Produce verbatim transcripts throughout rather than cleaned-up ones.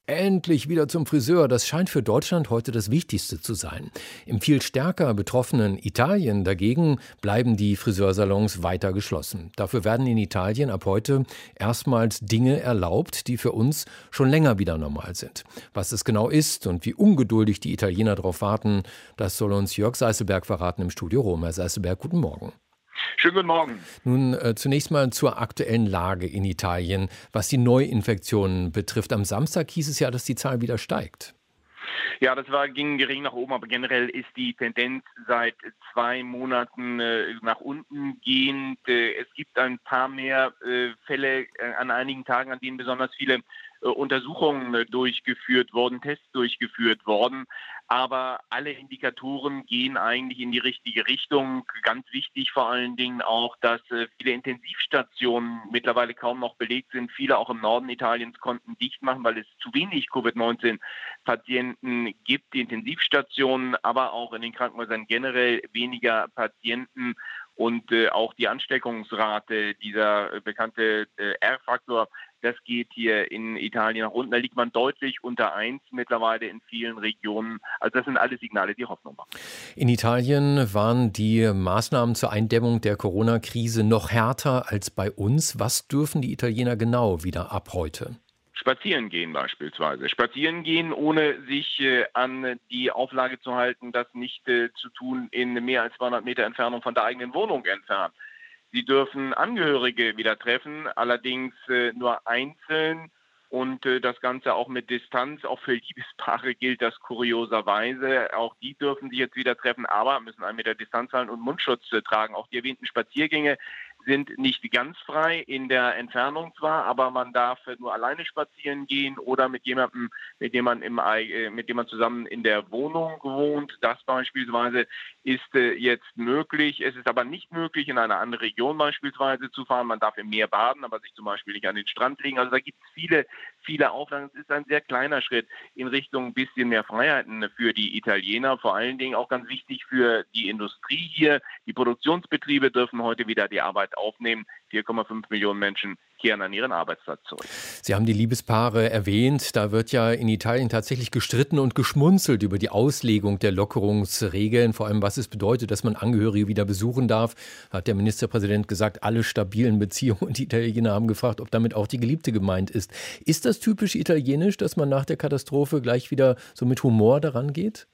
Endlich wieder zum Friseur. Das scheint für Deutschland heute das Wichtigste zu sein. Im viel stärker betroffenen Italien dagegen bleiben die Friseursalons weiter geschlossen. Dafür werden in Italien ab heute erstmals Dinge erlaubt, die für uns schon länger wieder normal sind. Was es genau ist und wie ungeduldig die Italiener darauf warten, das soll uns Jörg Seißelberg verraten im Studio Rom. Herr Seißelberg, guten Morgen. Schönen guten Morgen. Nun äh, zunächst mal zur aktuellen Lage in Italien, was die Neuinfektionen betrifft. Am Samstag hieß es ja, dass die Zahl wieder steigt. Ja, das war, ging gering nach oben, aber generell ist die Tendenz seit zwei Monaten äh, nach unten gehend. Äh, es gibt ein paar mehr äh, Fälle äh, an einigen Tagen, an denen besonders viele äh, Untersuchungen äh, durchgeführt wurden, Tests durchgeführt wurden. Aber alle Indikatoren gehen eigentlich in die richtige Richtung. Ganz wichtig vor allen Dingen auch, dass äh, viele Intensivstationen mittlerweile kaum noch belegt sind. Viele auch im Norden Italiens konnten dicht machen, weil es zu wenig Covid neunzehn Patienten gibt. Die Intensivstationen, aber auch in den Krankenhäusern generell weniger Patienten. Und äh, auch die Ansteckungsrate, dieser äh, bekannte äh, R-Faktor, das geht hier in Italien nach unten. Da liegt man deutlich unter eins mittlerweile in vielen Regionen. Also das sind alle Signale, die Hoffnung machen. In Italien waren die Maßnahmen zur Eindämmung der Corona-Krise noch härter als bei uns. Was dürfen die Italiener genau wieder ab heute? Spazieren gehen beispielsweise. Spazieren gehen, ohne sich äh, an die Auflage zu halten, das nicht äh, zu tun in mehr als zweihundert Meter Entfernung von der eigenen Wohnung entfernt. Sie dürfen Angehörige wieder treffen, allerdings äh, nur einzeln und äh, das Ganze auch mit Distanz. Auch für Liebespaare gilt das kurioserweise. Auch die dürfen sich jetzt wieder treffen, aber müssen einen Meter Distanz halten und Mundschutz äh, tragen. Auch die erwähnten Spaziergänge sind nicht ganz frei in der Entfernung zwar, aber man darf nur alleine spazieren gehen oder mit jemandem, mit dem man im, mit dem man zusammen in der Wohnung wohnt. Das beispielsweise ist jetzt möglich. Es ist aber nicht möglich, in eine andere Region beispielsweise zu fahren. Man darf im Meer baden, aber sich zum Beispiel nicht an den Strand legen. Also da gibt es viele, viele Auflagen. Es ist ein sehr kleiner Schritt in Richtung ein bisschen mehr Freiheiten für die Italiener. Vor allen Dingen auch ganz wichtig für die Industrie hier. Die Produktionsbetriebe dürfen heute wieder die Arbeit aufnehmen. vier Komma fünf Millionen Menschen kehren an ihren Arbeitsplatz zurück. Sie haben die Liebespaare erwähnt. Da wird ja in Italien tatsächlich gestritten und geschmunzelt über die Auslegung der Lockerungsregeln. Vor allem, was es bedeutet, dass man Angehörige wieder besuchen darf. Hat der Ministerpräsident gesagt, alle stabilen Beziehungen. Und die Italiener haben gefragt, ob damit auch die Geliebte gemeint ist. Ist das typisch italienisch, dass man nach der Katastrophe gleich wieder so mit Humor daran geht?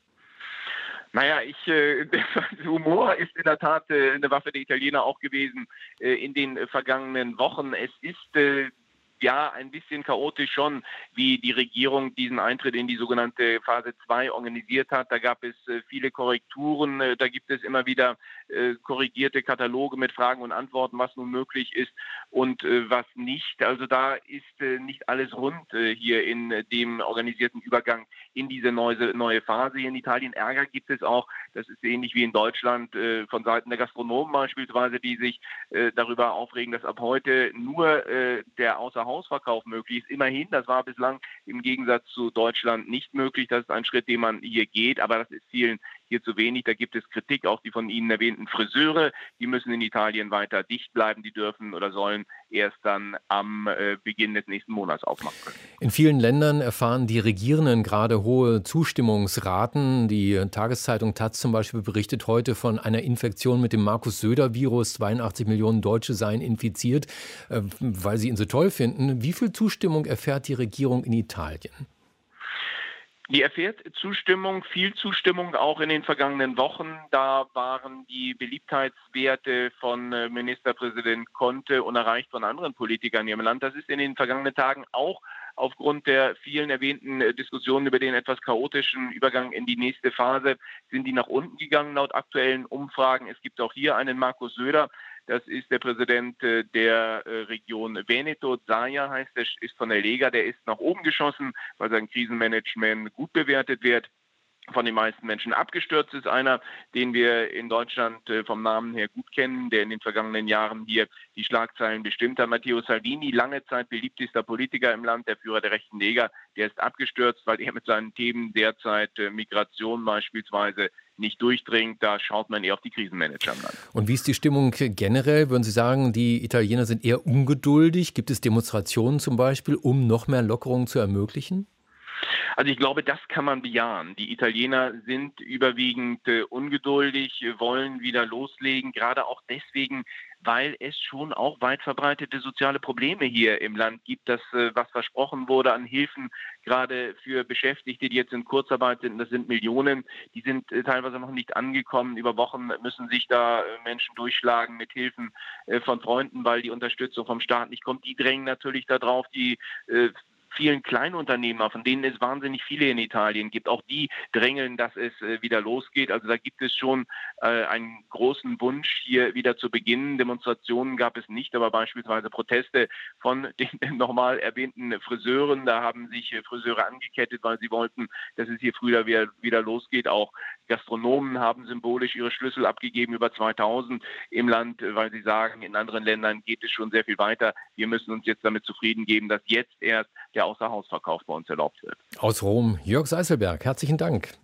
Naja, ich, äh, Humor ist in der Tat äh, eine Waffe der Italiener auch gewesen äh, in den äh, vergangenen Wochen. Es ist äh, ja ein bisschen chaotisch schon, wie die Regierung diesen Eintritt in die sogenannte Phase zwei organisiert hat. Da gab es äh, viele Korrekturen, äh, da gibt es immer wieder äh, korrigierte Kataloge mit Fragen und Antworten, was nun möglich ist und äh, was nicht. Also da ist äh, nicht alles rund äh, hier in äh, dem organisierten Übergang in diese neue, neue Phase. Hier in Italien Ärger gibt es auch, das ist ähnlich wie in Deutschland, äh, von Seiten der Gastronomen beispielsweise, die sich äh, darüber aufregen, dass ab heute nur äh, der Außerhausverkauf möglich ist. Immerhin, das war bislang im Gegensatz zu Deutschland nicht möglich. Das ist ein Schritt, den man hier geht, aber das ist vielen hier zu wenig. Da gibt es Kritik, auch die von Ihnen erwähnten Friseure, die müssen in Italien weiter dicht bleiben, die dürfen oder sollen erst dann am äh, Beginn des nächsten Monats aufmachen können. In vielen Ländern erfahren die Regierenden gerade hohe Zustimmungsraten. Die Tageszeitung Taz zum Beispiel berichtet heute von einer Infektion mit dem Markus-Söder-Virus. zweiundachtzig Millionen Deutsche seien infiziert, äh, weil sie ihn so toll finden. Wie viel Zustimmung erfährt die Regierung in Italien? Die erfährt Zustimmung, viel Zustimmung auch in den vergangenen Wochen. Da waren die Beliebtheitswerte von Ministerpräsident Conte unerreicht von anderen Politikern hier im Land. Das ist in den vergangenen Tagen auch aufgrund der vielen erwähnten Diskussionen über den etwas chaotischen Übergang in die nächste Phase, sind die nach unten gegangen laut aktuellen Umfragen. Es gibt auch hier einen Markus Söder. Das ist der Präsident äh, der äh, Region Veneto, Zaia heißt er, ist von der Lega, der ist nach oben geschossen, weil sein Krisenmanagement gut bewertet wird. Von den meisten Menschen abgestürzt ist einer, den wir in Deutschland äh, vom Namen her gut kennen, der in den vergangenen Jahren hier die Schlagzeilen bestimmt hat. Matteo Salvini, lange Zeit beliebtester Politiker im Land, der Führer der rechten Lega, der ist abgestürzt, weil er mit seinen Themen derzeit äh, Migration beispielsweise nicht durchdringt. Da schaut man eher auf die Krisenmanager im Land. Und wie ist die Stimmung generell? Würden Sie sagen, die Italiener sind eher ungeduldig? Gibt es Demonstrationen zum Beispiel, um noch mehr Lockerungen zu ermöglichen? Also ich glaube, das kann man bejahen. Die Italiener sind überwiegend äh, ungeduldig, äh, wollen wieder loslegen, gerade auch deswegen, weil es schon auch weit verbreitete soziale Probleme hier im Land gibt, dass äh, was versprochen wurde an Hilfen, gerade für Beschäftigte, die jetzt in Kurzarbeit sind, das sind Millionen, die sind äh, teilweise noch nicht angekommen. Über Wochen müssen sich da äh, Menschen durchschlagen mit Hilfen äh, von Freunden, weil die Unterstützung vom Staat nicht kommt. Die drängen natürlich darauf, die äh, vielen Kleinunternehmer, von denen es wahnsinnig viele in Italien gibt, auch die drängeln, dass es äh, wieder losgeht. Also da gibt es schon äh, einen großen Wunsch, hier wieder zu beginnen. Demonstrationen gab es nicht, aber beispielsweise Proteste von den nochmal erwähnten Friseuren. Da haben sich äh, Friseure angekettet, weil sie wollten, dass es hier früher wieder, wieder losgeht. Auch Gastronomen haben symbolisch ihre Schlüssel abgegeben, über zweitausend im Land, äh, weil sie sagen, in anderen Ländern geht es schon sehr viel weiter. Wir müssen uns jetzt damit zufrieden geben, dass jetzt erst der Außerhausverkauf bei uns erlaubt wird. Aus Rom, Jörg Seißelberg, herzlichen Dank.